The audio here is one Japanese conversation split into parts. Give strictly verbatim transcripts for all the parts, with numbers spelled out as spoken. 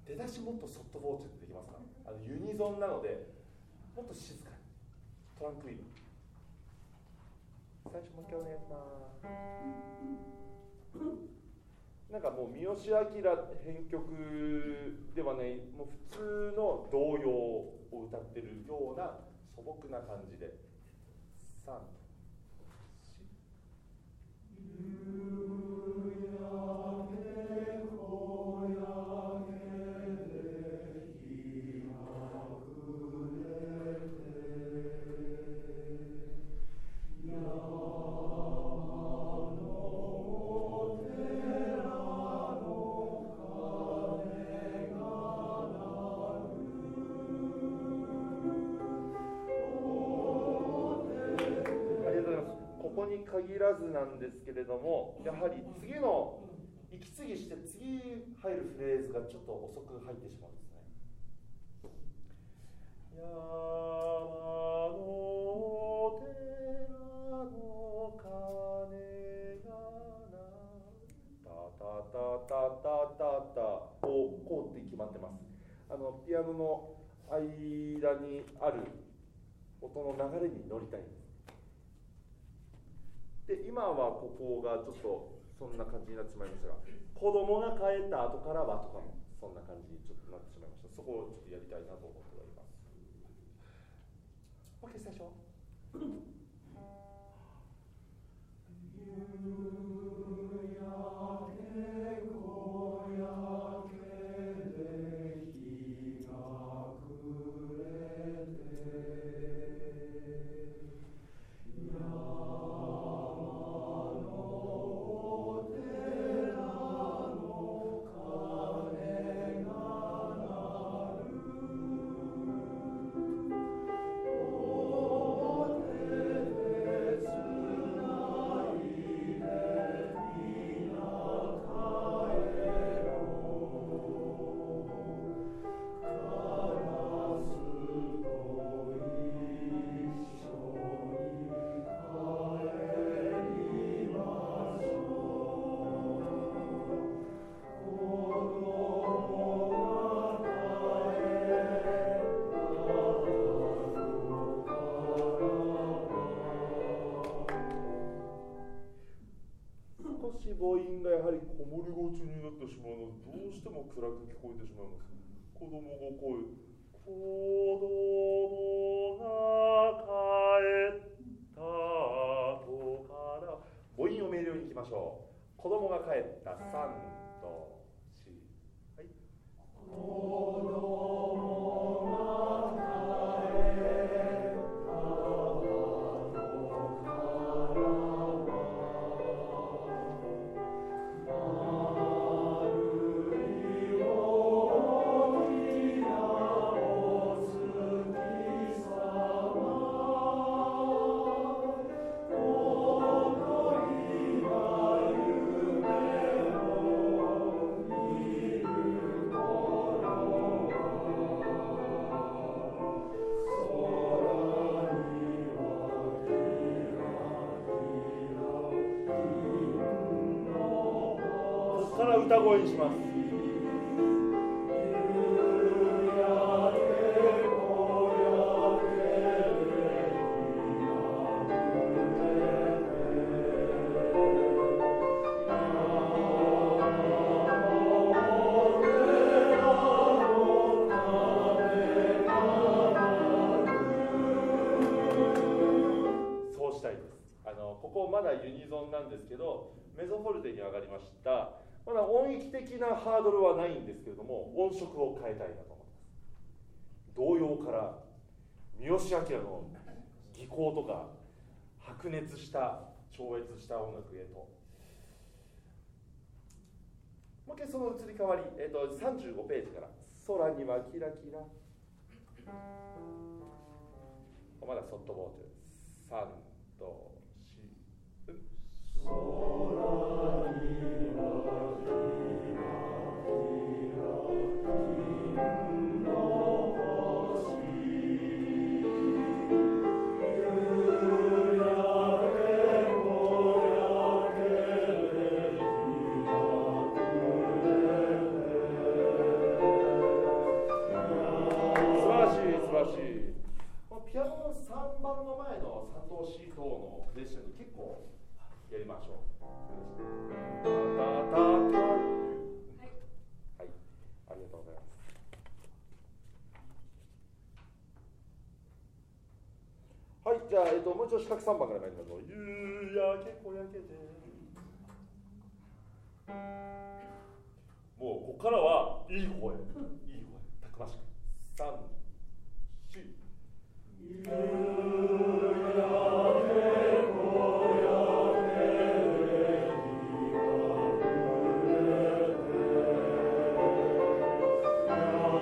出だしもっとソフトボーチェってできますか？あのユニゾンなのでもっと静かにトランクイル。最初もう一回お願いします。なんかもう三好明編曲ではない、もう普通の童謡を歌ってるような素朴な感じでさん、限らずなんですけれども、やはり次の息継ぎして次入るフレーズがちょっと遅く入ってしまうんですね。山の寺の鐘が鳴るタタタタタタタをこうって決まってます。あのピアノの間にある音の流れに乗りたいんです。で今はここがちょっとそんな感じになってしまいましたが、子供が帰った後からはとかもそんな感じにちょっとなってしまいました。そこをちょっとやりたいなと思っております。 OK 最初母音がやはりこもりがちになってしまうので、どうしても暗く聞こえてしまいます。子供がこういう子供が帰った後から母音を明瞭にいきましょう。子供が帰ったさんとし、はい、子供が帰った後から歌声にします。そうしたいです。あのここまだユニゾンなんですけど、メゾフォルテに上がりました。まだ音域的なハードルはないんですけれども、音色を変えたいなと思います。童謡から三好明の技巧とか白熱した超越した音楽へと。もう一回その移り変わり、えー、とさんじゅうごページから空にはキラキラ、まだソフトボールさんとよん、空にはキラキラ金の星、夕焼け小焼けで日が暮れてセッションに結構やりましょう。タタタタ、はい、はい、ありがとうございます。はい、じゃあ、えっと、もう一度四角さんばんから参りましょう。夕焼け小焼けで。もうここからはいい方へ、いい方へ、たくましく。三、四。夕焼け小焼けで日が暮れて、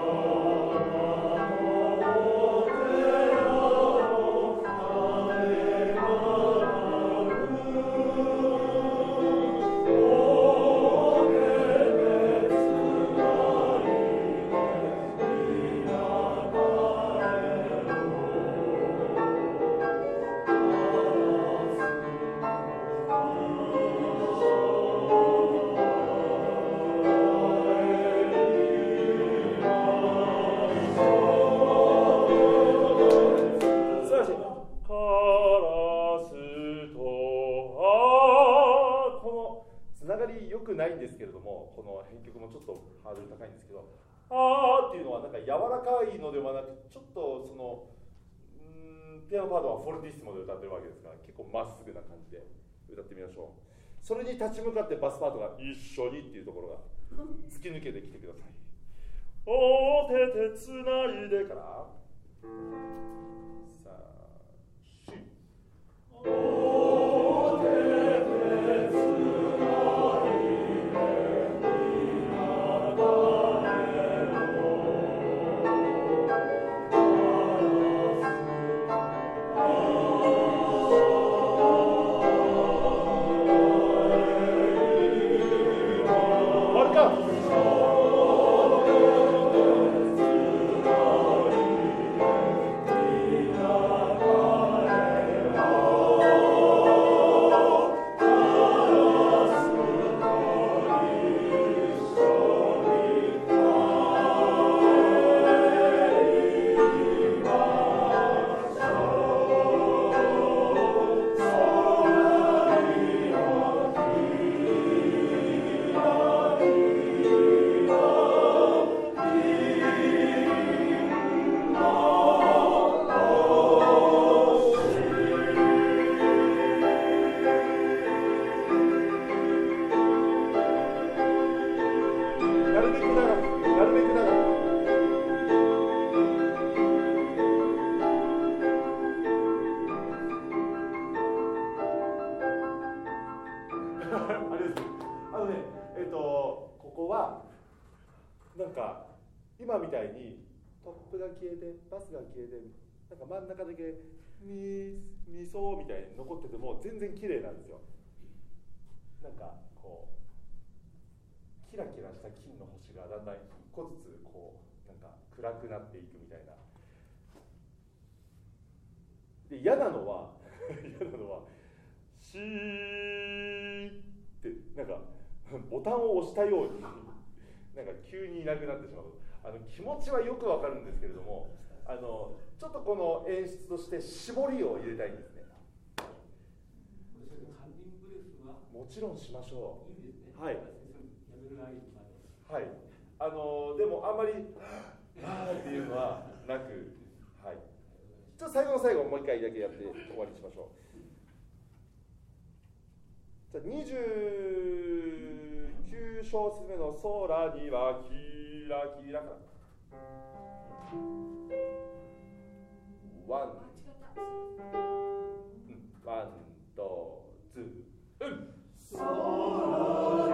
ないんですけれども、この編曲もちょっとハードル高いんですけど、あーっていうのはなんか柔らかいのではなく、ちょっとそのうーんピアノパートはフォルティッシモで歌ってるわけですから、結構まっすぐな感じで歌ってみましょう。それに立ち向かってバスパートが一緒にっていうところが突き抜けてきてください。お手手つないでからさあしお手手つない今みたいにトップが消えてバスが消えてなんか真ん中だけミミソみたいに残ってても全然綺麗なんですよ。なんかこうキラキラした金の星がだんだん一個ずつこうなんか暗くなっていくみたいな。で嫌なのは嫌なのはシーってなんかボタンを押したようになんか急にいなくなってしまう。あの気持ちはよくわかるんですけれども、あのちょっとこの演出として絞りを入れたいんですね。もちろんしましょう。はい。はい。あのでもあんまりはーっていうのはなく、はい。ちょっと最後の最後もう一回だけやって終わりにしましょう。じゃあにじゅうきゅう小節目の空にはキラキラから。ワン、ワン、ツー、うん。空